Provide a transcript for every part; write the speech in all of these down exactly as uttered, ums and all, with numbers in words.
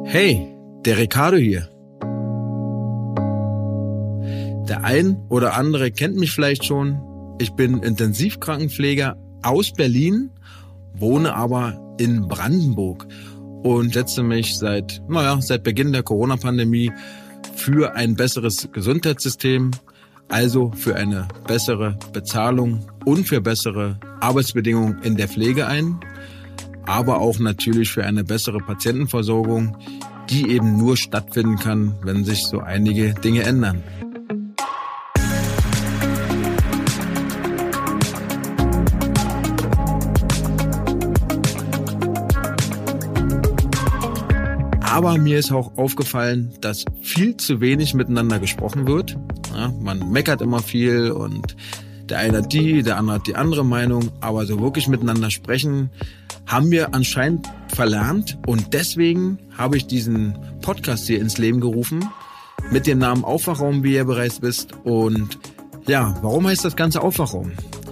Hey, der Ricardo hier. Der ein oder andere kennt mich vielleicht schon. Ich bin Intensivkrankenpfleger aus Berlin, wohne aber in Brandenburg und setze mich seit, naja, seit Beginn der Corona-Pandemie für ein besseres Gesundheitssystem, also für eine bessere Bezahlung und für bessere Arbeitsbedingungen in der Pflege ein, aber auch natürlich für eine bessere Patientenversorgung, die eben nur stattfinden kann, wenn sich so einige Dinge ändern. Aber mir ist auch aufgefallen, dass viel zu wenig miteinander gesprochen wird. Ja, man meckert immer viel und der eine hat die, der andere hat die andere Meinung. Aber so wirklich miteinander sprechen haben wir anscheinend verlernt. Und deswegen habe ich diesen Podcast hier ins Leben gerufen mit dem Namen Aufwachraum, wie ihr bereits wisst. Und ja, warum heißt das Ganze Aufwachraum?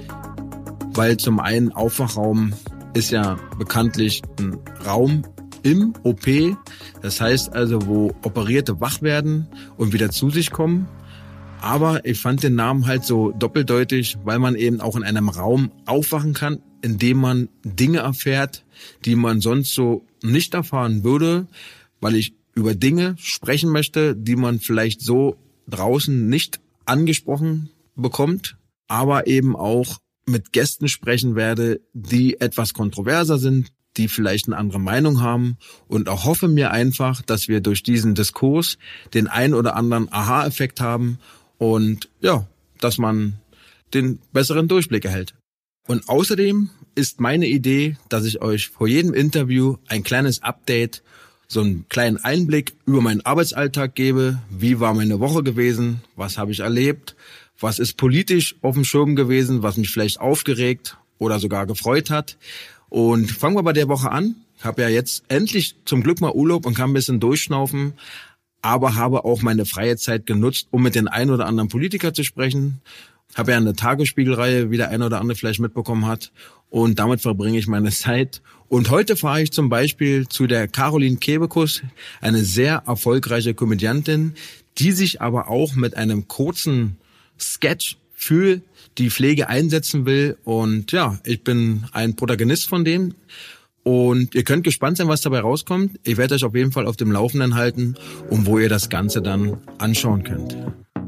Weil zum einen Aufwachraum ist ja bekanntlich ein Raum im O P, das heißt also, wo Operierte wach werden und wieder zu sich kommen. Aber ich fand den Namen halt so doppeldeutig, weil man eben auch in einem Raum aufwachen kann, in dem man Dinge erfährt, die man sonst so nicht erfahren würde, weil ich über Dinge sprechen möchte, die man vielleicht so draußen nicht angesprochen bekommt, aber eben auch mit Gästen sprechen werde, die etwas kontroverser sind, die vielleicht eine andere Meinung haben und auch hoffe mir einfach, dass wir durch diesen Diskurs den ein oder anderen Aha-Effekt haben und ja, dass man den besseren Durchblick erhält. Und außerdem ist meine Idee, dass ich euch vor jedem Interview ein kleines Update, so einen kleinen Einblick über meinen Arbeitsalltag gebe. Wie war meine Woche gewesen? Was habe ich erlebt? Was ist politisch auf dem Schirm gewesen, was mich vielleicht aufgeregt oder sogar gefreut hat? Und fangen wir bei der Woche an. Ich habe ja jetzt endlich zum Glück mal Urlaub und kann ein bisschen durchschnaufen, aber habe auch meine freie Zeit genutzt, um mit den ein oder anderen Politiker zu sprechen. Ich habe ja eine Tagesspiegelreihe, wie der ein oder andere vielleicht mitbekommen hat. Und damit verbringe ich meine Zeit. Und heute fahre ich zum Beispiel zu der Caroline Kebekus, eine sehr erfolgreiche Komödiantin, die sich aber auch mit einem kurzen Sketch für die Pflege einsetzen will. Und ja, ich bin ein Protagonist von dem. Und ihr könnt gespannt sein, was dabei rauskommt. Ich werde euch auf jeden Fall auf dem Laufenden halten und wo ihr das Ganze dann anschauen könnt.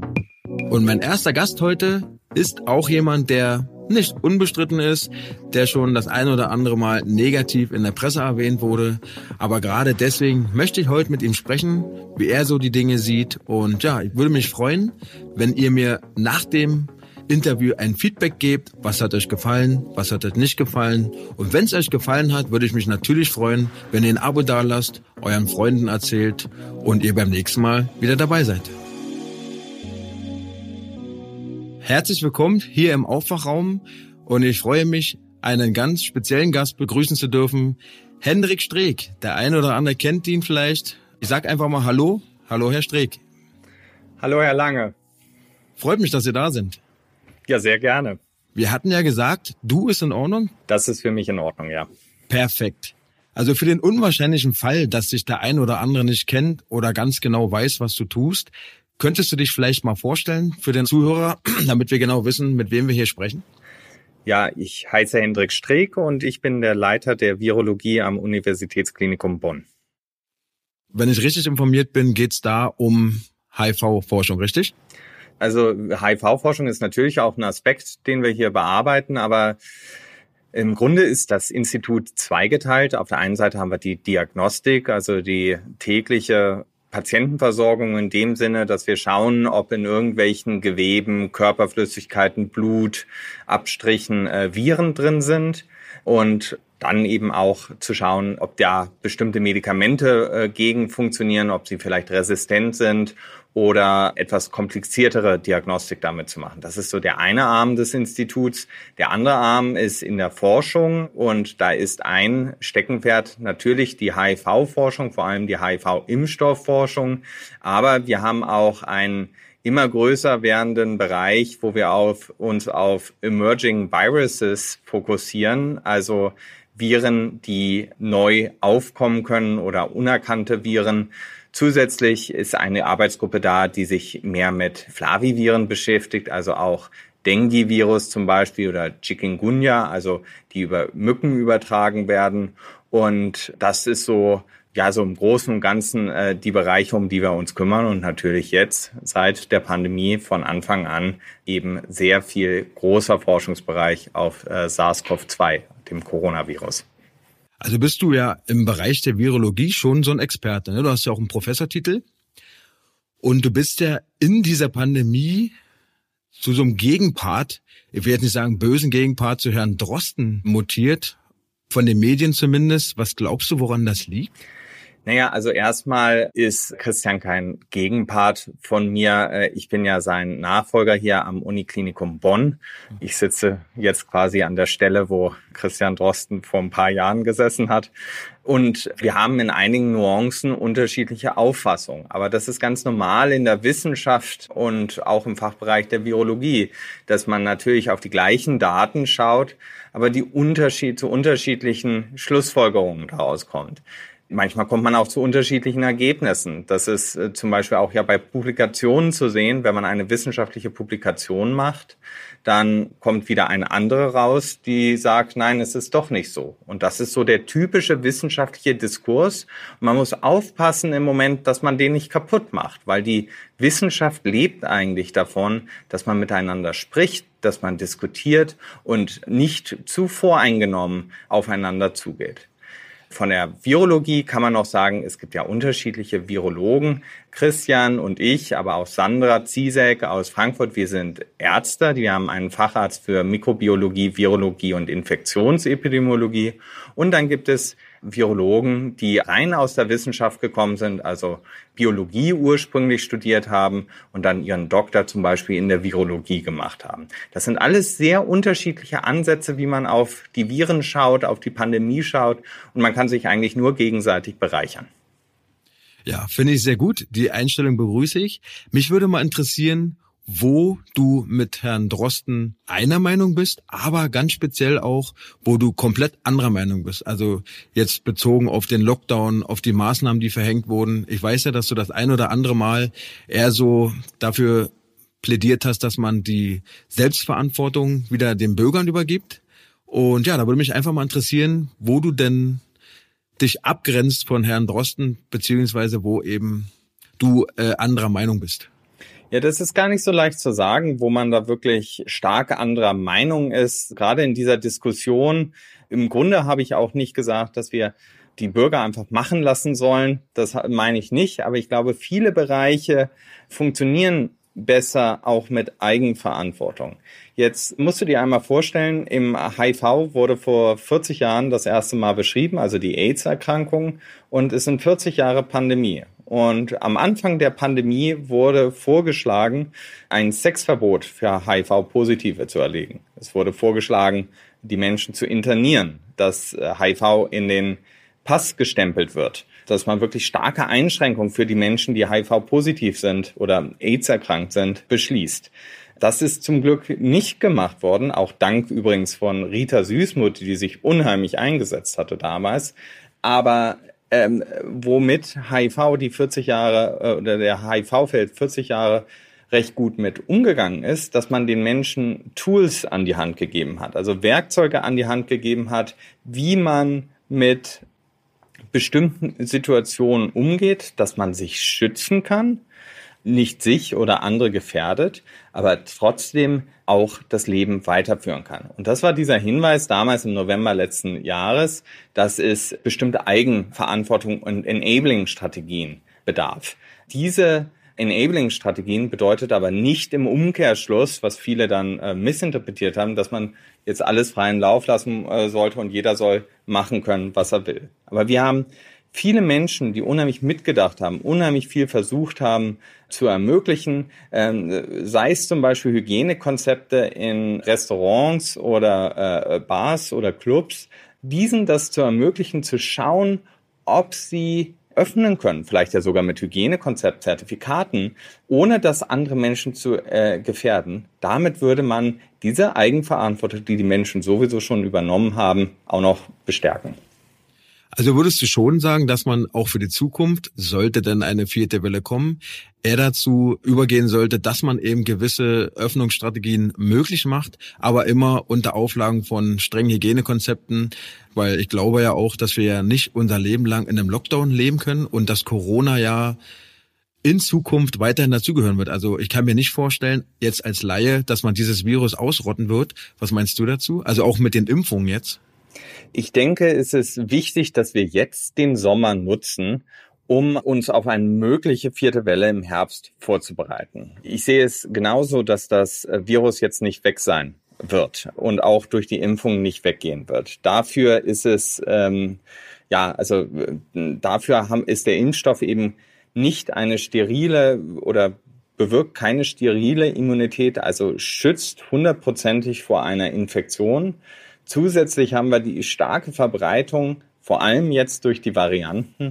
Und mein erster Gast heute ist auch jemand, der nicht unbestritten ist, der schon das ein oder andere Mal negativ in der Presse erwähnt wurde. Aber gerade deswegen möchte ich heute mit ihm sprechen, wie er so die Dinge sieht. Und ja, ich würde mich freuen, wenn ihr mir nach dem Interview ein Feedback gebt. Was hat euch gefallen? Was hat euch nicht gefallen? Und wenn es euch gefallen hat, würde ich mich natürlich freuen, wenn ihr ein Abo dalasst, euren Freunden erzählt und ihr beim nächsten Mal wieder dabei seid. Herzlich willkommen hier im Aufwachraum und ich freue mich, einen ganz speziellen Gast begrüßen zu dürfen. Hendrik Streeck. Der eine oder andere kennt ihn vielleicht. Ich sag einfach mal Hallo. Hallo, Herr Streeck. Hallo, Herr Lange. Freut mich, dass Sie da sind. Ja, sehr gerne. Wir hatten ja gesagt, du ist in Ordnung? Das ist für mich in Ordnung, ja. Perfekt. Also für den unwahrscheinlichen Fall, dass sich der ein oder andere nicht kennt oder ganz genau weiß, was du tust, könntest du dich vielleicht mal vorstellen für den Zuhörer, damit wir genau wissen, mit wem wir hier sprechen? Ja, ich heiße Hendrik Streeck und ich bin der Leiter der Virologie am Universitätsklinikum Bonn. Wenn ich richtig informiert bin, geht's da um H I V-Forschung, richtig? Also H I V-Forschung ist natürlich auch ein Aspekt, den wir hier bearbeiten, aber im Grunde ist das Institut zweigeteilt. Auf der einen Seite haben wir die Diagnostik, also die tägliche Patientenversorgung in dem Sinne, dass wir schauen, ob in irgendwelchen Geweben, Körperflüssigkeiten, Blut, Abstrichen äh, Viren drin sind und dann eben auch zu schauen, ob da bestimmte Medikamente äh, gegen funktionieren, ob sie vielleicht resistent sind oder etwas kompliziertere Diagnostik damit zu machen. Das ist so der eine Arm des Instituts. Der andere Arm ist in der Forschung und da ist ein Steckenpferd natürlich die H I V-Forschung, vor allem die H I V-Impfstoffforschung. Aber wir haben auch einen immer größer werdenden Bereich, wo wir auf, uns auf Emerging Viruses fokussieren, also Viren, die neu aufkommen können oder unerkannte Viren. Zusätzlich ist eine Arbeitsgruppe da, die sich mehr mit Flaviviren beschäftigt, also auch Dengue-Virus zum Beispiel oder Chikungunya, also die über Mücken übertragen werden. Und das ist so, ja, so im Großen und Ganzen äh, die Bereiche, um die wir uns kümmern und natürlich jetzt seit der Pandemie von Anfang an eben sehr viel großer Forschungsbereich auf äh, SARS-C o V zwei, dem Coronavirus. Also bist du ja im Bereich der Virologie schon so ein Experte, ne? Du hast ja auch einen Professortitel und du bist ja in dieser Pandemie zu so einem Gegenpart, ich will jetzt nicht sagen bösen Gegenpart, zu Herrn Drosten mutiert, von den Medien zumindest. Was glaubst du, woran das liegt? Naja, also erstmal ist Christian kein Gegenpart von mir. Ich bin ja sein Nachfolger hier am Uniklinikum Bonn. Ich sitze jetzt quasi an der Stelle, wo Christian Drosten vor ein paar Jahren gesessen hat. Und wir haben in einigen Nuancen unterschiedliche Auffassungen. Aber das ist ganz normal in der Wissenschaft und auch im Fachbereich der Virologie, dass man natürlich auf die gleichen Daten schaut, aber die Unterschied zu unterschiedlichen Schlussfolgerungen daraus kommt. Manchmal kommt man auch zu unterschiedlichen Ergebnissen. Das ist äh, zum Beispiel auch ja bei Publikationen zu sehen. Wenn man eine wissenschaftliche Publikation macht, dann kommt wieder eine andere raus, die sagt, nein, es ist doch nicht so. Und das ist so der typische wissenschaftliche Diskurs. Und man muss aufpassen im Moment, dass man den nicht kaputt macht, weil die Wissenschaft lebt eigentlich davon, dass man miteinander spricht, dass man diskutiert und nicht zu voreingenommen aufeinander zugeht. Von der Virologie kann man noch sagen, es gibt ja unterschiedliche Virologen. Christian und ich, aber auch Sandra Ziesek aus Frankfurt, wir sind Ärzte. Wir haben einen Facharzt für Mikrobiologie, Virologie und Infektionsepidemiologie. Und dann gibt es Virologen, die rein aus der Wissenschaft gekommen sind, also Biologie ursprünglich studiert haben und dann ihren Doktor zum Beispiel in der Virologie gemacht haben. Das sind alles sehr unterschiedliche Ansätze, wie man auf die Viren schaut, auf die Pandemie schaut und man kann sich eigentlich nur gegenseitig bereichern. Ja, finde ich sehr gut. Die Einstellung begrüße ich. Mich würde mal interessieren, wo du mit Herrn Drosten einer Meinung bist, aber ganz speziell auch, wo du komplett anderer Meinung bist. Also jetzt bezogen auf den Lockdown, auf die Maßnahmen, die verhängt wurden. Ich weiß ja, dass du das ein oder andere Mal eher so dafür plädiert hast, dass man die Selbstverantwortung wieder den Bürgern übergibt. Und ja, da würde mich einfach mal interessieren, wo du denn dich abgrenzt von Herrn Drosten, beziehungsweise wo eben du äh, anderer Meinung bist. Ja, das ist gar nicht so leicht zu sagen, wo man da wirklich stark anderer Meinung ist. Gerade in dieser Diskussion. Im Grunde habe ich auch nicht gesagt, dass wir die Bürger einfach machen lassen sollen. Das meine ich nicht. Aber ich glaube, viele Bereiche funktionieren besser auch mit Eigenverantwortung. Jetzt musst du dir einmal vorstellen, im H I V wurde vor vierzig Jahren das erste Mal beschrieben, also die AIDS-Erkrankung. Und es sind vierzig Jahre Pandemie. Und am Anfang der Pandemie wurde vorgeschlagen, ein Sexverbot für H I V-Positive zu erlegen. Es wurde vorgeschlagen, die Menschen zu internieren, dass H I V in den Pass gestempelt wird, dass man wirklich starke Einschränkungen für die Menschen, die H I V-positiv sind oder AIDS erkrankt sind, beschließt. Das ist zum Glück nicht gemacht worden, auch dank übrigens von Rita Süssmuth, die sich unheimlich eingesetzt hatte damals. Aber Ähm, womit H I V die vierzig Jahre äh, oder der H I V-Feld vierzig Jahre recht gut mit umgegangen ist, dass man den Menschen Tools an die Hand gegeben hat, also Werkzeuge an die Hand gegeben hat, wie man mit bestimmten Situationen umgeht, dass man sich schützen kann, nicht sich oder andere gefährdet, aber trotzdem auch das Leben weiterführen kann. Und das war dieser Hinweis damals im November letzten Jahres, dass es bestimmte Eigenverantwortung und Enabling-Strategien bedarf. Diese Enabling-Strategien bedeutet aber nicht im Umkehrschluss, was viele dann äh, missinterpretiert haben, dass man jetzt alles freien Lauf lassen äh, sollte und jeder soll machen können, was er will. Aber wir haben viele Menschen, die unheimlich mitgedacht haben, unheimlich viel versucht haben zu ermöglichen, ähm, sei es zum Beispiel Hygienekonzepte in Restaurants oder äh, Bars oder Clubs, diesen das zu ermöglichen, zu schauen, ob sie öffnen können, vielleicht ja sogar mit Hygienekonzept-Zertifikaten, ohne das andere Menschen zu äh, gefährden, damit würde man diese Eigenverantwortung, die die Menschen sowieso schon übernommen haben, auch noch bestärken. Also würdest du schon sagen, dass man auch für die Zukunft, sollte denn eine vierte Welle kommen, eher dazu übergehen sollte, dass man eben gewisse Öffnungsstrategien möglich macht, aber immer unter Auflagen von strengen Hygienekonzepten, weil ich glaube ja auch, dass wir ja nicht unser Leben lang in einem Lockdown leben können und dass Corona ja in Zukunft weiterhin dazugehören wird. Also ich kann mir nicht vorstellen, jetzt als Laie, dass man dieses Virus ausrotten wird. Was meinst du dazu? Also auch mit den Impfungen jetzt? Ich denke, es ist wichtig, dass wir jetzt den Sommer nutzen, um uns auf eine mögliche vierte Welle im Herbst vorzubereiten. Ich sehe es genauso, dass das Virus jetzt nicht weg sein wird und auch durch die Impfung nicht weggehen wird. Dafür ist es, ähm, ja, also dafür haben, ist der Impfstoff eben nicht eine sterile oder bewirkt keine sterile Immunität, also schützt hundertprozentig vor einer Infektion. Zusätzlich haben wir die starke Verbreitung, vor allem jetzt durch die Varianten.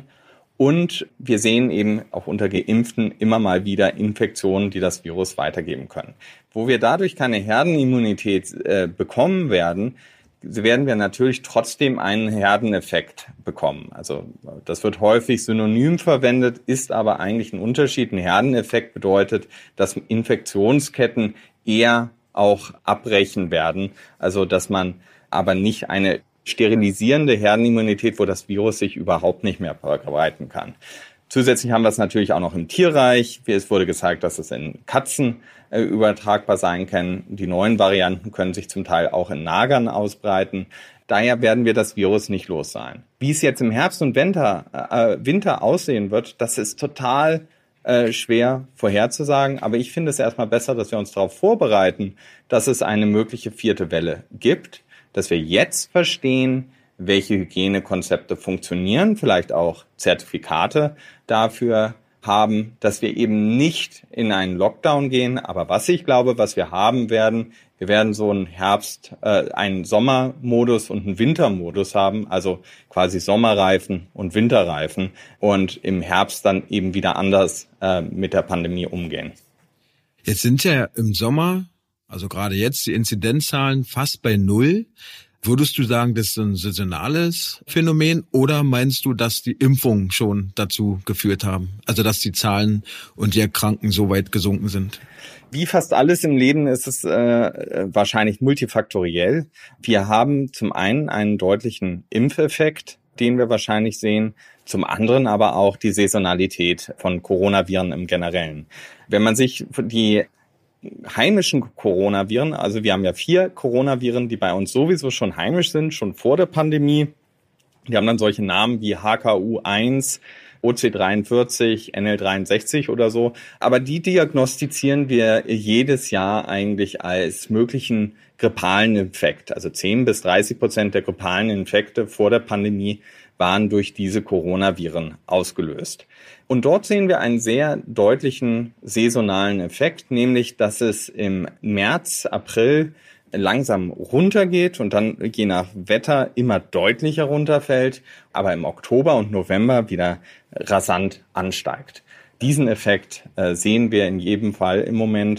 Und wir sehen eben auch unter Geimpften immer mal wieder Infektionen, die das Virus weitergeben können. Wo wir dadurch keine Herdenimmunität äh, bekommen werden, werden wir natürlich trotzdem einen Herdeneffekt bekommen. Also das wird häufig synonym verwendet, ist aber eigentlich ein Unterschied. Ein Herdeneffekt bedeutet, dass Infektionsketten eher auch abbrechen werden. Also dass man aber nicht eine sterilisierende Herdenimmunität, wo das Virus sich überhaupt nicht mehr verbreiten kann. Zusätzlich haben wir es natürlich auch noch im Tierreich. Es wurde gezeigt, dass es in Katzen äh, übertragbar sein kann. Die neuen Varianten können sich zum Teil auch in Nagern ausbreiten. Daher werden wir das Virus nicht los sein. Wie es jetzt im Herbst und Winter, äh, Winter aussehen wird, das ist total äh, schwer vorherzusagen. Aber ich finde es erstmal besser, dass wir uns darauf vorbereiten, dass es eine mögliche vierte Welle gibt, dass wir jetzt verstehen, welche Hygienekonzepte funktionieren, vielleicht auch Zertifikate dafür haben, dass wir eben nicht in einen Lockdown gehen. Aber was ich glaube, was wir haben werden, wir werden so einen Herbst, äh, einen Sommermodus und einen Wintermodus haben, also quasi Sommerreifen und Winterreifen und im Herbst dann eben wieder anders äh, mit der Pandemie umgehen. Jetzt sind ja im Sommer, also gerade jetzt, die Inzidenzzahlen fast bei Null. Würdest du sagen, das ist ein saisonales Phänomen oder meinst du, dass die Impfungen schon dazu geführt haben? Also dass die Zahlen und die Erkrankten so weit gesunken sind? Wie fast alles im Leben ist es äh, wahrscheinlich multifaktoriell. Wir haben zum einen einen deutlichen Impfeffekt, den wir wahrscheinlich sehen, zum anderen aber auch die Saisonalität von Coronaviren im Generellen. Wenn man sich die heimischen Coronaviren, also wir haben ja vier Coronaviren, die bei uns sowieso schon heimisch sind, schon vor der Pandemie. Die haben dann solche Namen wie H K U eins, O C dreiundvierzig, N L dreiundsechzig oder so. Aber die diagnostizieren wir jedes Jahr eigentlich als möglichen grippalen Infekt. Also zehn bis dreißig Prozent der grippalen Infekte vor der Pandemie waren durch diese Coronaviren ausgelöst. Und dort sehen wir einen sehr deutlichen saisonalen Effekt, nämlich dass es im März, April langsam runtergeht und dann je nach Wetter immer deutlicher runterfällt, aber im Oktober und November wieder rasant ansteigt. Diesen Effekt äh, sehen wir in jedem Fall im Moment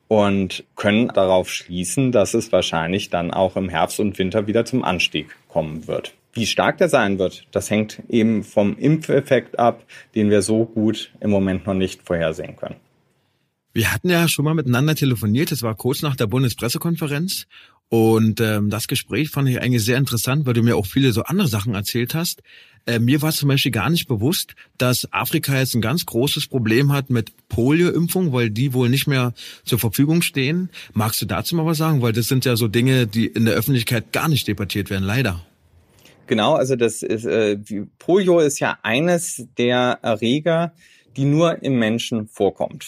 und können darauf schließen, dass es wahrscheinlich dann auch im Herbst und Winter wieder zum Anstieg kommen wird. Wie stark der sein wird, das hängt eben vom Impfeffekt ab, den wir so gut im Moment noch nicht vorhersehen können. Wir hatten ja schon mal miteinander telefoniert, das war kurz nach der Bundespressekonferenz und ähm, das Gespräch fand ich eigentlich sehr interessant, weil du mir auch viele so andere Sachen erzählt hast. Äh, mir war zum Beispiel gar nicht bewusst, dass Afrika jetzt ein ganz großes Problem hat mit Polio-Impfung, weil die wohl nicht mehr zur Verfügung stehen. Magst du dazu mal was sagen? Weil das sind ja so Dinge, die in der Öffentlichkeit gar nicht debattiert werden, leider. Genau, also das ist, äh, Polio ist ja eines der Erreger, die nur im Menschen vorkommt.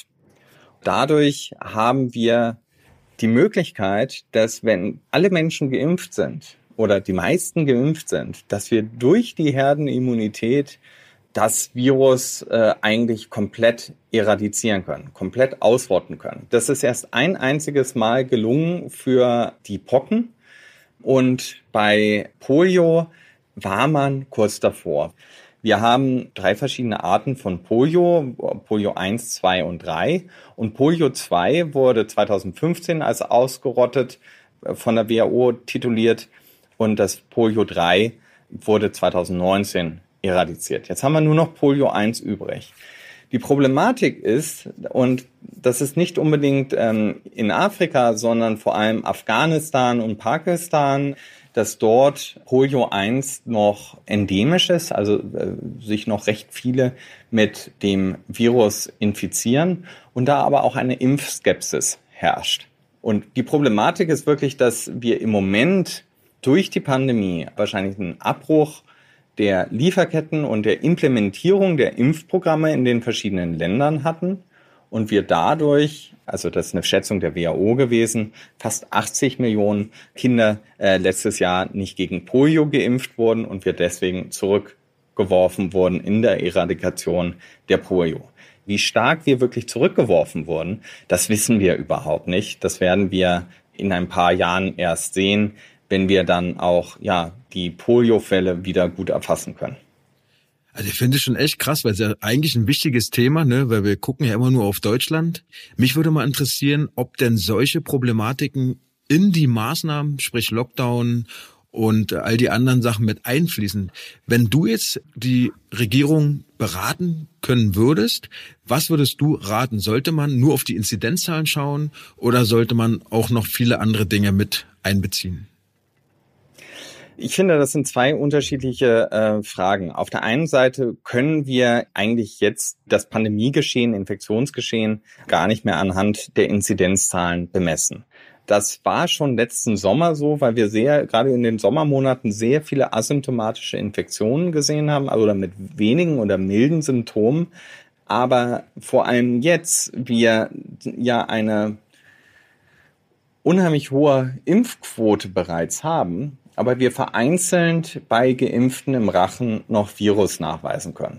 Dadurch haben wir die Möglichkeit, dass wenn alle Menschen geimpft sind oder die meisten geimpft sind, dass wir durch die Herdenimmunität das Virus äh, eigentlich komplett eradizieren können, komplett ausrotten können. Das ist erst ein einziges Mal gelungen für die Pocken und bei Polio war man kurz davor. Wir haben drei verschiedene Arten von Polio, Polio eins, zwei und drei. Und Polio zwei wurde zweitausendfünfzehn als ausgerottet von der W H O tituliert und das Polio drei wurde zweitausendneunzehn eradiziert. Jetzt haben wir nur noch Polio eins übrig. Die Problematik ist, und das ist nicht unbedingt ähm, in Afrika, sondern vor allem Afghanistan und Pakistan, dass dort Polio eins noch endemisch ist, also äh, sich noch recht viele mit dem Virus infizieren und da aber auch eine Impfskepsis herrscht. Und die Problematik ist wirklich, dass wir im Moment durch die Pandemie wahrscheinlich einen Abbruch der Lieferketten und der Implementierung der Impfprogramme in den verschiedenen Ländern hatten und wir dadurch, also das ist eine Schätzung der W H O gewesen, fast achtzig Millionen Kinder äh, letztes Jahr nicht gegen Polio geimpft wurden und wir deswegen zurückgeworfen wurden in der Eradikation der Polio. Wie stark wir wirklich zurückgeworfen wurden, das wissen wir überhaupt nicht. Das werden wir in ein paar Jahren erst sehen, wenn wir dann auch ja die Polio-Fälle wieder gut erfassen können. Also ich finde es schon echt krass, weil es ja eigentlich ein wichtiges Thema, ne, weil wir gucken ja immer nur auf Deutschland. Mich würde mal interessieren, ob denn solche Problematiken in die Maßnahmen, sprich Lockdown und all die anderen Sachen mit einfließen. Wenn du jetzt die Regierung beraten können würdest, was würdest du raten? Sollte man nur auf die Inzidenzzahlen schauen oder sollte man auch noch viele andere Dinge mit einbeziehen? Ich finde, das sind zwei unterschiedliche äh, Fragen. Auf der einen Seite können wir eigentlich jetzt das Pandemiegeschehen, Infektionsgeschehen gar nicht mehr anhand der Inzidenzzahlen bemessen. Das war schon letzten Sommer so, weil wir sehr, gerade in den Sommermonaten sehr viele asymptomatische Infektionen gesehen haben, also mit wenigen oder milden Symptomen. Aber vor allem jetzt wir ja eine unheimlich hohe Impfquote bereits haben, aber wir vereinzelt bei Geimpften im Rachen noch Virus nachweisen können,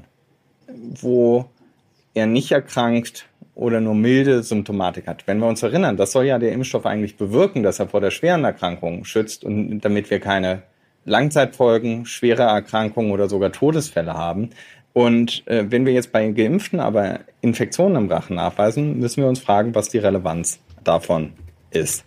wo er nicht erkrankt oder nur milde Symptomatik hat. Wenn wir uns erinnern, das soll ja der Impfstoff eigentlich bewirken, dass er vor der schweren Erkrankung schützt und damit wir keine Langzeitfolgen, schwere Erkrankungen oder sogar Todesfälle haben. Und äh, wenn wir jetzt bei Geimpften aber Infektionen im Rachen nachweisen, müssen wir uns fragen, was die Relevanz davon ist.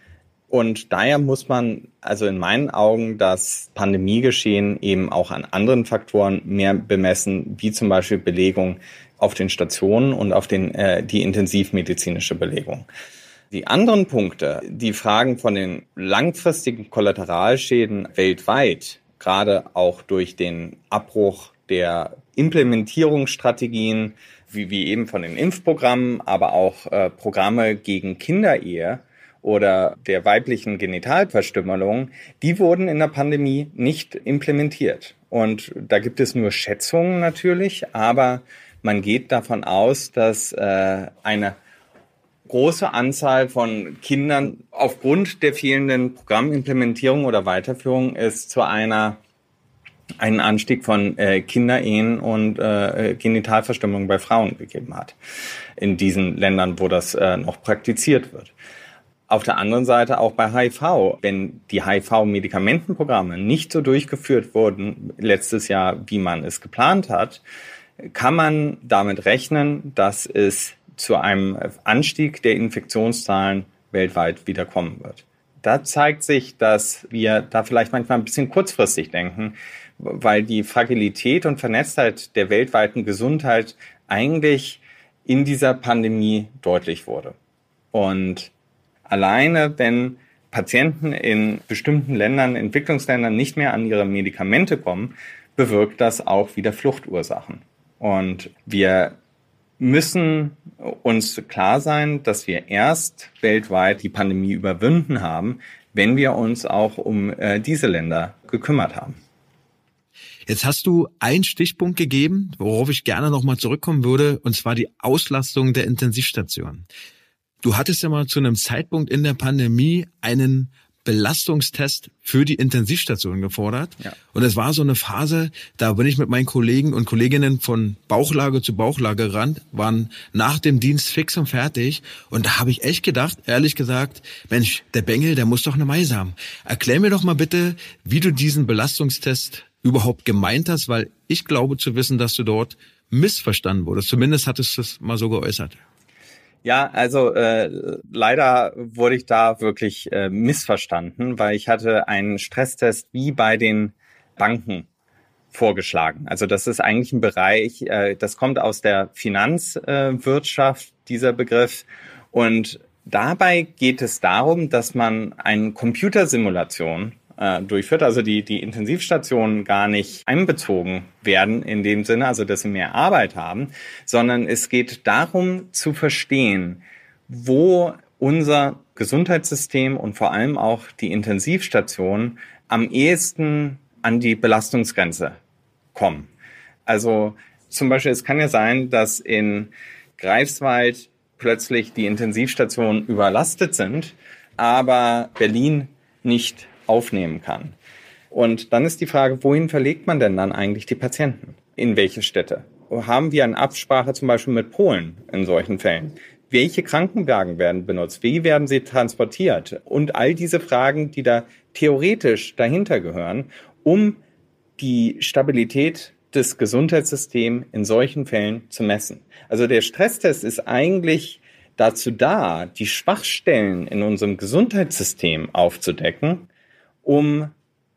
Und daher muss man also in meinen Augen das Pandemiegeschehen eben auch an anderen Faktoren mehr bemessen, wie zum Beispiel Belegung auf den Stationen und auf den äh, die intensivmedizinische Belegung. Die anderen Punkte, die Fragen von den langfristigen Kollateralschäden weltweit, gerade auch durch den Abbruch der Implementierungsstrategien, wie, wie eben von den Impfprogrammen, aber auch äh, Programme gegen Kinderehe, oder der weiblichen Genitalverstümmelung, die wurden in der Pandemie nicht implementiert. Und da gibt es nur Schätzungen natürlich, aber man geht davon aus, dass äh, eine große Anzahl von Kindern aufgrund der fehlenden Programmimplementierung oder Weiterführung es zu einer einen Anstieg von äh, Kinderehen und äh, Genitalverstümmelung bei Frauen gegeben hat. In diesen Ländern, wo das äh, noch praktiziert wird. Auf der anderen Seite auch bei H I V. Wenn die H I V-Medikamentenprogramme nicht so durchgeführt wurden letztes Jahr, wie man es geplant hat, kann man damit rechnen, dass es zu einem Anstieg der Infektionszahlen weltweit wieder kommen wird. Da zeigt sich, dass wir da vielleicht manchmal ein bisschen kurzfristig denken, weil die Fragilität und Vernetztheit der weltweiten Gesundheit eigentlich in dieser Pandemie deutlich wurde. Und alleine, wenn Patienten in bestimmten Ländern, Entwicklungsländern nicht mehr an ihre Medikamente kommen, bewirkt das auch wieder Fluchtursachen. Und wir müssen uns klar sein, dass wir erst weltweit die Pandemie überwunden haben, wenn wir uns auch um äh, diese Länder gekümmert haben. Jetzt hast du einen Stichpunkt gegeben, worauf ich gerne nochmal zurückkommen würde, und zwar die Auslastung der Intensivstationen. Du hattest ja mal zu einem Zeitpunkt in der Pandemie einen Belastungstest für die Intensivstation gefordert. Ja. Und es war so eine Phase, da bin ich mit meinen Kollegen und Kolleginnen von Bauchlage zu Bauchlage gerannt, waren nach dem Dienst fix und fertig. Und da habe ich echt gedacht, ehrlich gesagt, Mensch, der Bengel, der muss doch eine Meise haben. Erklär mir doch mal bitte, wie du diesen Belastungstest überhaupt gemeint hast, weil ich glaube zu wissen, dass du dort missverstanden wurdest. Zumindest hattest du es mal so geäußert. Ja, also äh, leider wurde ich da wirklich äh, missverstanden, weil ich hatte einen Stresstest wie bei den Banken vorgeschlagen. Also das ist eigentlich ein Bereich, äh, das kommt aus der Finanzwirtschaft, äh, dieser Begriff. Und dabei geht es darum, dass man eine Computersimulation äh, durchführt, also die, die Intensivstationen gar nicht einbezogen werden in dem Sinne, also dass sie mehr Arbeit haben, sondern es geht darum zu verstehen, wo unser Gesundheitssystem und vor allem auch die Intensivstationen am ehesten an die Belastungsgrenze kommen. Also zum Beispiel, es kann ja sein, dass in Greifswald plötzlich die Intensivstationen überlastet sind, aber Berlin nicht aufnehmen kann. Und dann ist die Frage, wohin verlegt man denn dann eigentlich die Patienten? In welche Städte? Haben wir eine Absprache zum Beispiel mit Polen in solchen Fällen? Welche Krankenwagen werden benutzt? Wie werden sie transportiert? Und all diese Fragen, die da theoretisch dahinter gehören, um die Stabilität des Gesundheitssystems in solchen Fällen zu messen. Also der Stresstest ist eigentlich dazu da, die Schwachstellen in unserem Gesundheitssystem aufzudecken, um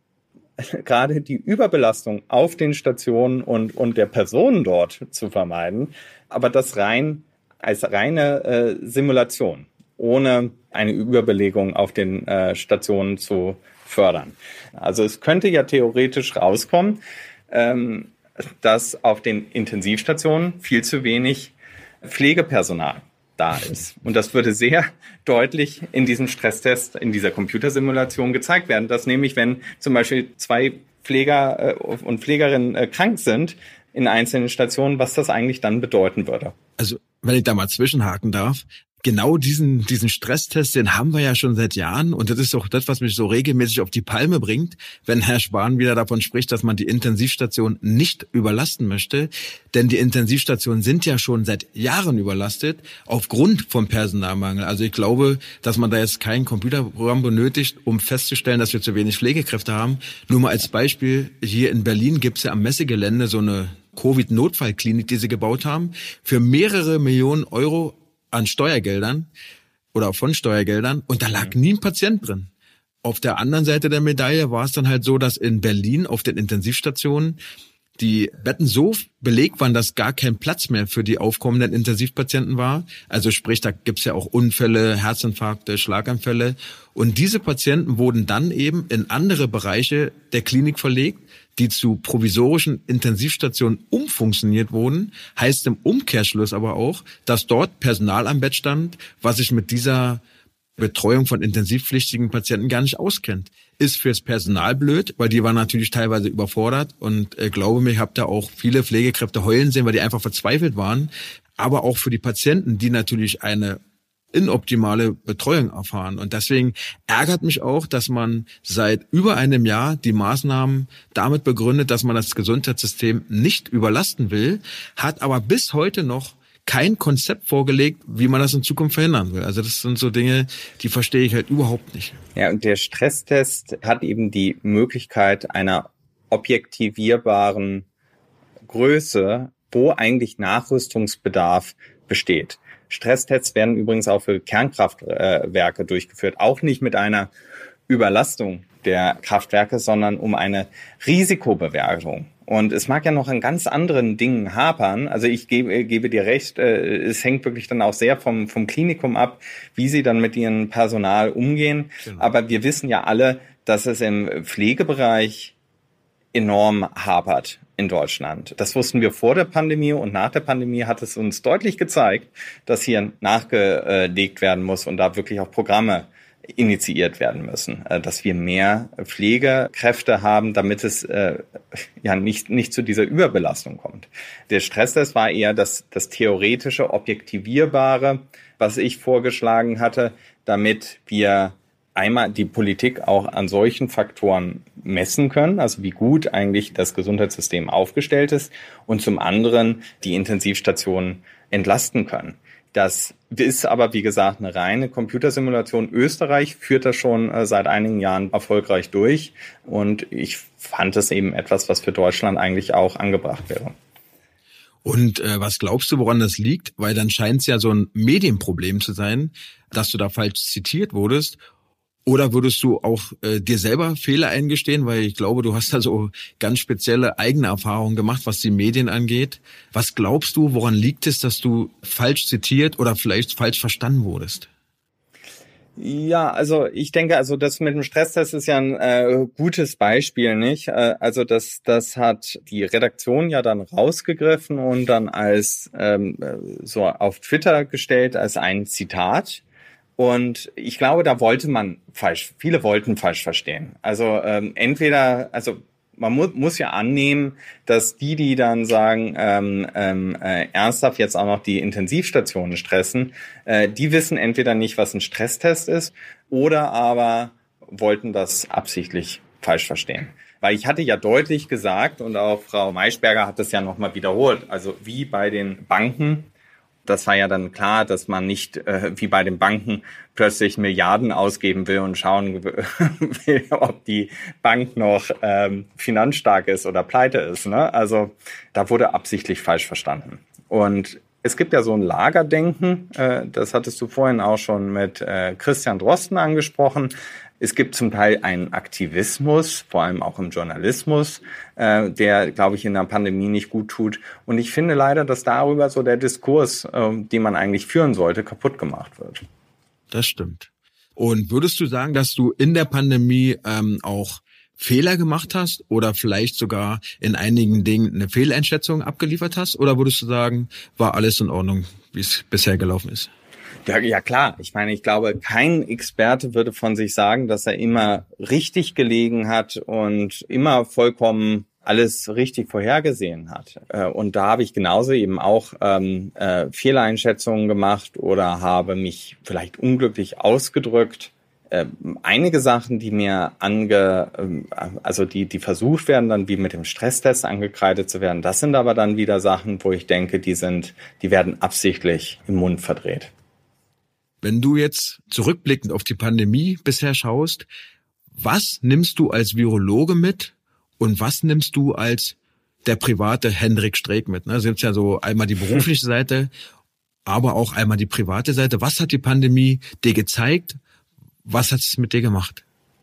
gerade die Überbelastung auf den Stationen und, und der Personen dort zu vermeiden, aber das rein als reine äh, Simulation, ohne eine Überbelegung auf den äh, Stationen zu fördern. Also es könnte ja theoretisch rauskommen, ähm, dass auf den Intensivstationen viel zu wenig Pflegepersonal da ist. Und das würde sehr deutlich in diesem Stresstest, in dieser Computersimulation gezeigt werden, dass nämlich, wenn zum Beispiel zwei Pfleger und Pflegerinnen krank sind in einzelnen Stationen, was das eigentlich dann bedeuten würde. Also, wenn ich da mal zwischenhaken darf, genau diesen diesen Stresstest, den haben wir ja schon seit Jahren und das ist auch das, was mich so regelmäßig auf die Palme bringt, wenn Herr Spahn wieder davon spricht, dass man die Intensivstation nicht überlasten möchte, denn die Intensivstationen sind ja schon seit Jahren überlastet aufgrund vom Personalmangel. Also ich glaube, dass man da jetzt kein Computerprogramm benötigt, um festzustellen, dass wir zu wenig Pflegekräfte haben. Nur mal als Beispiel, hier in Berlin gibt's ja am Messegelände so eine Covid-Notfallklinik, die sie gebaut haben, für mehrere Millionen Euro an Steuergeldern oder von Steuergeldern und da lag nie ein Patient drin. Auf der anderen Seite der Medaille war es dann halt so, dass in Berlin auf den Intensivstationen die Betten so belegt waren, dass gar kein Platz mehr für die aufkommenden Intensivpatienten war. Also sprich, da gibt's ja auch Unfälle, Herzinfarkte, Schlaganfälle. Und diese Patienten wurden dann eben in andere Bereiche der Klinik verlegt, die zu provisorischen Intensivstationen umfunktioniert wurden. Heißt im Umkehrschluss aber auch, dass dort Personal am Bett stand, was sich mit dieser Betreuung von intensivpflichtigen Patienten gar nicht auskennt. Ist fürs Personal blöd, weil die waren natürlich teilweise überfordert und äh, glaube mir, ich habe da auch viele Pflegekräfte heulen sehen, weil die einfach verzweifelt waren. Aber auch für die Patienten, die natürlich eine inoptimale Betreuung erfahren. Und deswegen ärgert mich auch, dass man seit über einem Jahr die Maßnahmen damit begründet, dass man das Gesundheitssystem nicht überlasten will, hat aber bis heute noch kein Konzept vorgelegt, wie man das in Zukunft verhindern will. Also das sind so Dinge, die verstehe ich halt überhaupt nicht. Ja, und der Stresstest hat eben die Möglichkeit einer objektivierbaren Größe, wo eigentlich Nachrüstungsbedarf besteht. Stresstests werden übrigens auch für Kernkraftwerke durchgeführt, auch nicht mit einer Überlastung der Kraftwerke, sondern um eine Risikobewertung. Und es mag ja noch an ganz anderen Dingen hapern. Also ich gebe, gebe dir recht, es hängt wirklich dann auch sehr vom, vom Klinikum ab, wie sie dann mit ihrem Personal umgehen. Genau. Aber wir wissen ja alle, dass es im Pflegebereich enorm hapert in Deutschland. Das wussten wir vor der Pandemie und nach der Pandemie hat es uns deutlich gezeigt, dass hier nachgelegt werden muss und da wirklich auch Programme initiiert werden müssen, dass wir mehr Pflegekräfte haben, damit es äh, ja nicht nicht zu dieser Überbelastung kommt. Der Stresstest war eher das das theoretische, objektivierbare, was ich vorgeschlagen hatte, damit wir einmal die Politik auch an solchen Faktoren messen können, also wie gut eigentlich das Gesundheitssystem aufgestellt ist und zum anderen die Intensivstationen entlasten können. Das ist aber, wie gesagt, eine reine Computersimulation. Österreich führt das schon äh, seit einigen Jahren erfolgreich durch. Und ich fand es eben etwas, was für Deutschland eigentlich auch angebracht wäre. Und äh, was glaubst du, woran das liegt? Weil dann scheint es ja so ein Medienproblem zu sein, dass du da falsch zitiert wurdest. Oder würdest du auch äh, dir selber Fehler eingestehen? Weil ich glaube, du hast da so ganz spezielle eigene Erfahrungen gemacht, was die Medien angeht. Was glaubst du, woran liegt es, dass du falsch zitiert oder vielleicht falsch verstanden wurdest? Ja, also ich denke, also das mit dem Stresstest ist ja ein äh, gutes Beispiel, nicht? Äh, also das, das hat die Redaktion ja dann rausgegriffen und dann als ähm, so auf Twitter gestellt als ein Zitat. Und ich glaube, da wollte man falsch, viele wollten falsch verstehen. Also ähm, entweder, also man mu- muss ja annehmen, dass die, die dann sagen, ähm, ähm, äh, ernsthaft jetzt auch noch die Intensivstationen stressen, äh, die wissen entweder nicht, was ein Stresstest ist, oder aber wollten das absichtlich falsch verstehen. Weil ich hatte ja deutlich gesagt, und auch Frau Maischberger hat das ja nochmal wiederholt, also wie bei den Banken, das war ja dann klar, dass man nicht äh, wie bei den Banken plötzlich Milliarden ausgeben will und schauen will, ob die Bank noch ähm, finanzstark ist oder pleite ist. Ne? Also da wurde absichtlich falsch verstanden. Und es gibt ja so ein Lagerdenken, äh, das hattest du vorhin auch schon mit äh, Christian Drosten angesprochen. Es gibt zum Teil einen Aktivismus, vor allem auch im Journalismus, äh, der, glaube ich, in der Pandemie nicht gut tut. Und ich finde leider, dass darüber so der Diskurs, äh, den man eigentlich führen sollte, kaputt gemacht wird. Das stimmt. Und würdest du sagen, dass du in der Pandemie ähm, auch Fehler gemacht hast oder vielleicht sogar in einigen Dingen eine Fehleinschätzung abgeliefert hast? Oder würdest du sagen, war alles in Ordnung, wie es bisher gelaufen ist? Ja, ja klar. Ich meine, ich glaube, kein Experte würde von sich sagen, dass er immer richtig gelegen hat und immer vollkommen alles richtig vorhergesehen hat. Und da habe ich genauso eben auch ähm, äh, Fehleinschätzungen gemacht oder habe mich vielleicht unglücklich ausgedrückt. Äh, einige Sachen, die mir ange, äh, also die, die versucht werden, dann wie mit dem Stresstest angekreidet zu werden, das sind aber dann wieder Sachen, wo ich denke, die sind, die werden absichtlich im Mund verdreht. Wenn du jetzt zurückblickend auf die Pandemie bisher schaust, was nimmst du als Virologe mit und was nimmst du als der private Hendrik Streeck mit? Es gibt ja so einmal die berufliche Seite, aber auch einmal die private Seite. Was hat die Pandemie dir gezeigt? Was hat es mit dir gemacht?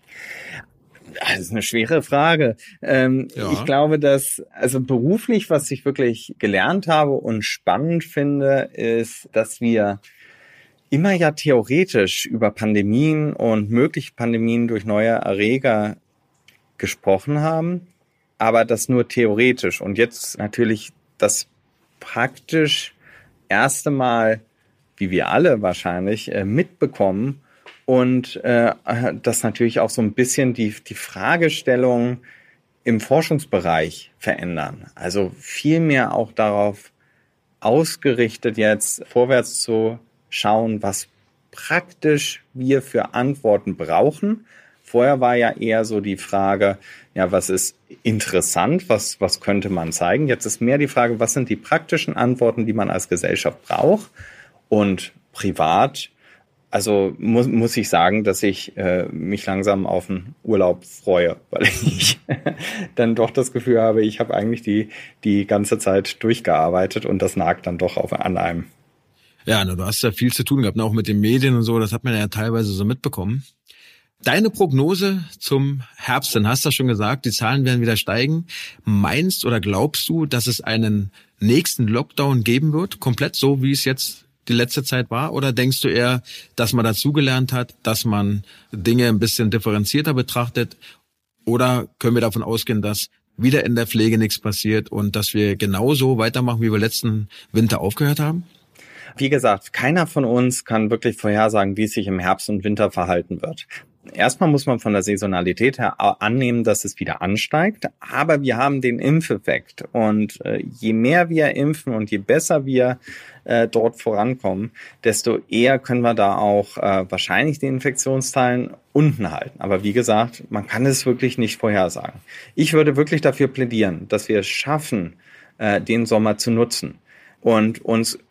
Das ist eine schwere Frage. Ähm, ja. Ich glaube, dass, also beruflich, was ich wirklich gelernt habe und spannend finde, ist, dass wir immer ja theoretisch über Pandemien und mögliche Pandemien durch neue Erreger gesprochen haben, aber das nur theoretisch. Und jetzt natürlich das praktisch erste Mal, wie wir alle wahrscheinlich, äh, mitbekommen und äh, das natürlich auch so ein bisschen die, die Fragestellung im Forschungsbereich verändern. Also viel mehr auch darauf ausgerichtet, jetzt vorwärts zu schauen, was praktisch wir für Antworten brauchen. Vorher war ja eher so die Frage, ja, was ist interessant, was, was könnte man zeigen? Jetzt ist mehr die Frage, was sind die praktischen Antworten, die man als Gesellschaft braucht? Und privat, also muss, muss ich sagen, dass ich äh, mich langsam auf einen Urlaub freue, weil ich dann doch das Gefühl habe, ich habe eigentlich die, die ganze Zeit durchgearbeitet und das nagt dann doch auf, an einem. Ja, du hast ja viel zu tun gehabt, auch mit den Medien und so, das hat man ja teilweise so mitbekommen. Deine Prognose zum Herbst, dann hast du schon gesagt, die Zahlen werden wieder steigen. Meinst oder glaubst du, dass es einen nächsten Lockdown geben wird, komplett so, wie es jetzt die letzte Zeit war? Oder denkst du eher, dass man dazugelernt hat, dass man Dinge ein bisschen differenzierter betrachtet? Oder können wir davon ausgehen, dass wieder in der Pflege nichts passiert und dass wir genauso weitermachen, wie wir letzten Winter aufgehört haben? Wie gesagt, keiner von uns kann wirklich vorhersagen, wie es sich im Herbst und Winter verhalten wird. Erstmal muss man von der Saisonalität her annehmen, dass es wieder ansteigt, aber wir haben den Impfeffekt und äh, je mehr wir impfen und je besser wir äh, dort vorankommen, desto eher können wir da auch äh, wahrscheinlich die Infektionszahlen unten halten. Aber wie gesagt, man kann es wirklich nicht vorhersagen. Ich würde wirklich dafür plädieren, dass wir es schaffen, äh, den Sommer zu nutzen und uns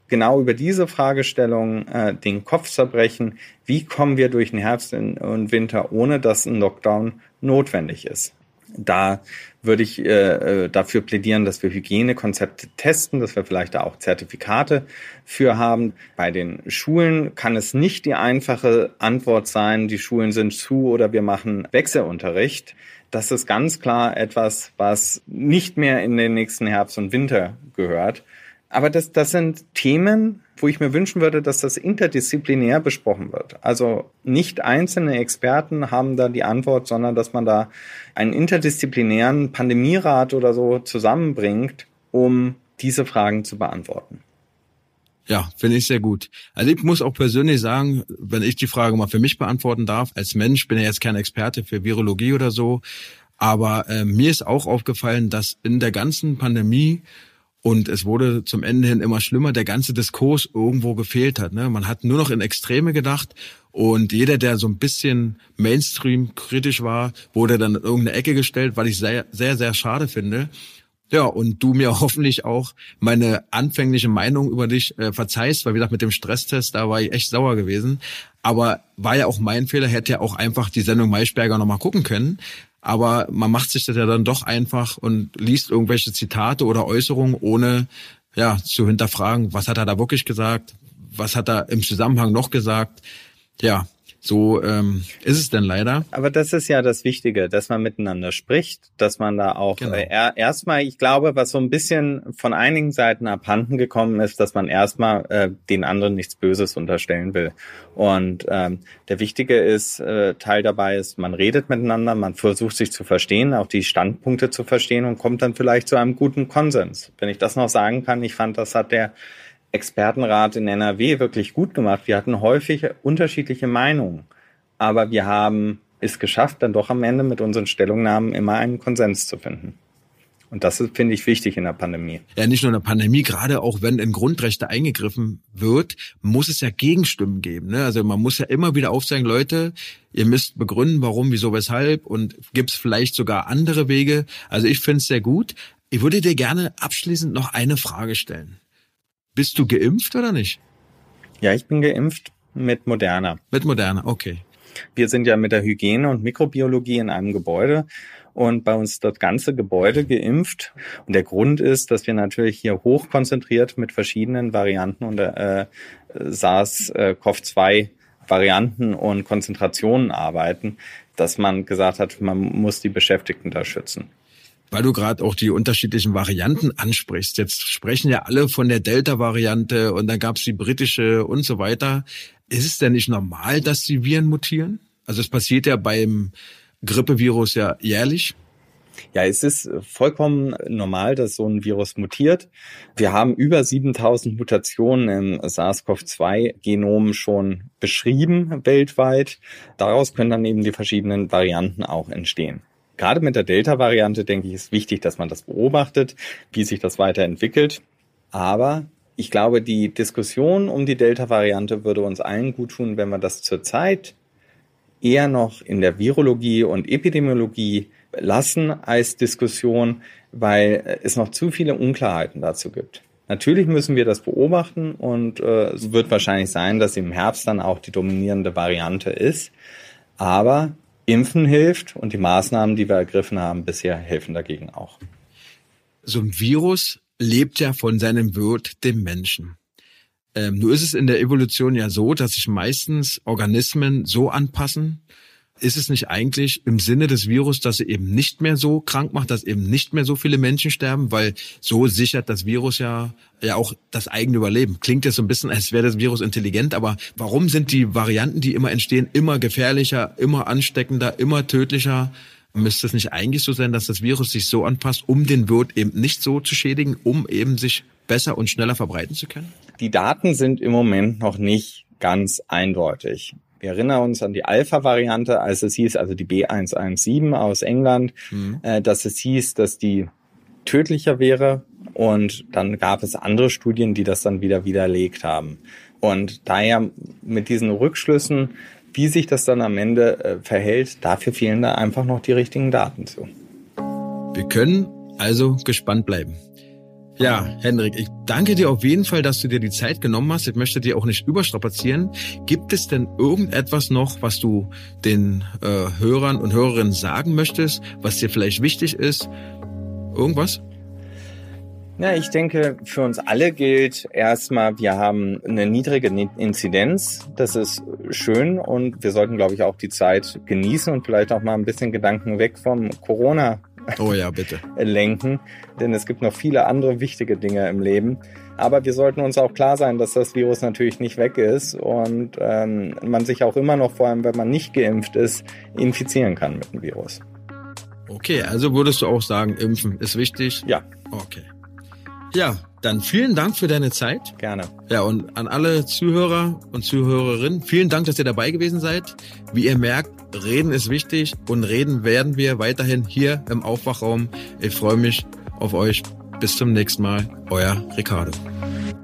genau über diese Fragestellung äh, den Kopf zerbrechen. Wie kommen wir durch den Herbst und Winter, ohne dass ein Lockdown notwendig ist? Da würde ich äh, dafür plädieren, dass wir Hygienekonzepte testen, dass wir vielleicht da auch Zertifikate für haben. Bei den Schulen kann es nicht die einfache Antwort sein, die Schulen sind zu oder wir machen Wechselunterricht. Das ist ganz klar etwas, was nicht mehr in den nächsten Herbst und Winter gehört. Aber das, das sind Themen, wo ich mir wünschen würde, dass das interdisziplinär besprochen wird. Also nicht einzelne Experten haben da die Antwort, sondern dass man da einen interdisziplinären Pandemierat oder so zusammenbringt, um diese Fragen zu beantworten. Ja, finde ich sehr gut. Also ich muss auch persönlich sagen, wenn ich die Frage mal für mich beantworten darf, als Mensch bin ich jetzt kein Experte für Virologie oder so, aber äh, mir ist auch aufgefallen, dass in der ganzen Pandemie, und es wurde zum Ende hin immer schlimmer, der ganze Diskurs irgendwo gefehlt hat. Ne? Man hat nur noch in Extreme gedacht und jeder, der so ein bisschen Mainstream-kritisch war, wurde dann in irgendeine Ecke gestellt, was ich sehr, sehr, sehr schade finde. Ja, und du mir hoffentlich auch meine anfängliche Meinung über dich äh, verzeihst, weil wie gesagt, mit dem Stresstest, da war ich echt sauer gewesen. Aber war ja auch mein Fehler, hätte ja auch einfach die Sendung Maischberger nochmal gucken können. Aber man macht sich das ja dann doch einfach und liest irgendwelche Zitate oder Äußerungen, ohne ja zu hinterfragen, was hat er da wirklich gesagt, was hat er im Zusammenhang noch gesagt. Ja, so ähm, ist es denn leider. Aber das ist ja das Wichtige, dass man miteinander spricht, dass man da auch genau. äh, erstmal, ich glaube, was so ein bisschen von einigen Seiten abhanden gekommen ist, dass man erstmal äh, den anderen nichts Böses unterstellen will. Und ähm, der Wichtige ist, äh, Teil dabei ist, man redet miteinander, man versucht sich zu verstehen, auch die Standpunkte zu verstehen und kommt dann vielleicht zu einem guten Konsens. Wenn ich das noch sagen kann, ich fand, das hat der Expertenrat in N R W wirklich gut gemacht. Wir hatten häufig unterschiedliche Meinungen, aber wir haben es geschafft, dann doch am Ende mit unseren Stellungnahmen immer einen Konsens zu finden. Und das ist, finde ich, wichtig in der Pandemie. Ja, nicht nur in der Pandemie, gerade auch wenn in Grundrechte eingegriffen wird, muss es ja Gegenstimmen geben. Ne? Also man muss ja immer wieder aufzeigen, Leute, ihr müsst begründen, warum, wieso, weshalb und gibt es vielleicht sogar andere Wege. Also ich finde es sehr gut. Ich würde dir gerne abschließend noch eine Frage stellen. Bist du geimpft oder nicht? Ja, ich bin geimpft mit Moderna. Mit Moderna, okay. Wir sind ja mit der Hygiene und Mikrobiologie in einem Gebäude und bei uns das ganze Gebäude geimpft. Und der Grund ist, dass wir natürlich hier hochkonzentriert mit verschiedenen Varianten unter äh, SARS-C o V zwei Varianten und Konzentrationen arbeiten, dass man gesagt hat, man muss die Beschäftigten da schützen. Weil du gerade auch die unterschiedlichen Varianten ansprichst. Jetzt sprechen ja alle von der Delta-Variante und dann gab es die britische und so weiter. Ist es denn nicht normal, dass die Viren mutieren? Also es passiert ja beim Grippevirus ja jährlich. Ja, es ist vollkommen normal, dass so ein Virus mutiert. Wir haben über siebentausend Mutationen im SARS-C o V zwei Genom schon beschrieben weltweit. Daraus können dann eben die verschiedenen Varianten auch entstehen. Gerade mit der Delta-Variante, denke ich, ist wichtig, dass man das beobachtet, wie sich das weiterentwickelt. Aber ich glaube, die Diskussion um die Delta-Variante würde uns allen gut tun, wenn wir das zurzeit eher noch in der Virologie und Epidemiologie lassen als Diskussion, weil es noch zu viele Unklarheiten dazu gibt. Natürlich müssen wir das beobachten und äh, es wird wahrscheinlich sein, dass im Herbst dann auch die dominierende Variante ist. Aber Impfen hilft und die Maßnahmen, die wir ergriffen haben, bisher helfen dagegen auch. So ein Virus lebt ja von seinem Wirt, dem Menschen. Ähm, nur ist es in der Evolution ja so, dass sich meistens Organismen so anpassen. Ist es nicht eigentlich im Sinne des Virus, dass sie eben nicht mehr so krank macht, dass eben nicht mehr so viele Menschen sterben, weil so sichert das Virus ja ja auch das eigene Überleben. Klingt jetzt so ein bisschen, als wäre das Virus intelligent, aber warum sind die Varianten, die immer entstehen, immer gefährlicher, immer ansteckender, immer tödlicher? Müsste es nicht eigentlich so sein, dass das Virus sich so anpasst, um den Wirt eben nicht so zu schädigen, um eben sich besser und schneller verbreiten zu können? Die Daten sind im Moment noch nicht ganz eindeutig. Wir erinnern uns an die Alpha-Variante, als es hieß, also die B eins eins sieben aus England, mhm. äh, dass es hieß, dass die tödlicher wäre. Und dann gab es andere Studien, die das dann wieder widerlegt haben. Und daher mit diesen Rückschlüssen, wie sich das dann am Ende äh, verhält, dafür fehlen da einfach noch die richtigen Daten zu. Wir können also gespannt bleiben. Ja, Hendrik, ich danke dir auf jeden Fall, dass du dir die Zeit genommen hast. Ich möchte dir auch nicht überstrapazieren. Gibt es denn irgendetwas noch, was du den äh, Hörern und Hörerinnen sagen möchtest, was dir vielleicht wichtig ist? Irgendwas? Ja, ich denke, für uns alle gilt erstmal, wir haben eine niedrige Inzidenz. Das ist schön und wir sollten, glaube ich, auch die Zeit genießen und vielleicht auch mal ein bisschen Gedanken weg vom Corona Oh ja, bitte. lenken, denn es gibt noch viele andere wichtige Dinge im Leben. Aber wir sollten uns auch klar sein, dass das Virus natürlich nicht weg ist und ähm, man sich auch immer noch, vor allem wenn man nicht geimpft ist, infizieren kann mit dem Virus. Okay, also würdest du auch sagen, impfen ist wichtig? Ja. Okay. Ja, dann vielen Dank für deine Zeit. Gerne. Ja, und an alle Zuhörer und Zuhörerinnen, vielen Dank, dass ihr dabei gewesen seid. Wie ihr merkt, reden ist wichtig und reden werden wir weiterhin hier im Aufwachraum. Ich freue mich auf euch. Bis zum nächsten Mal. Euer Ricardo.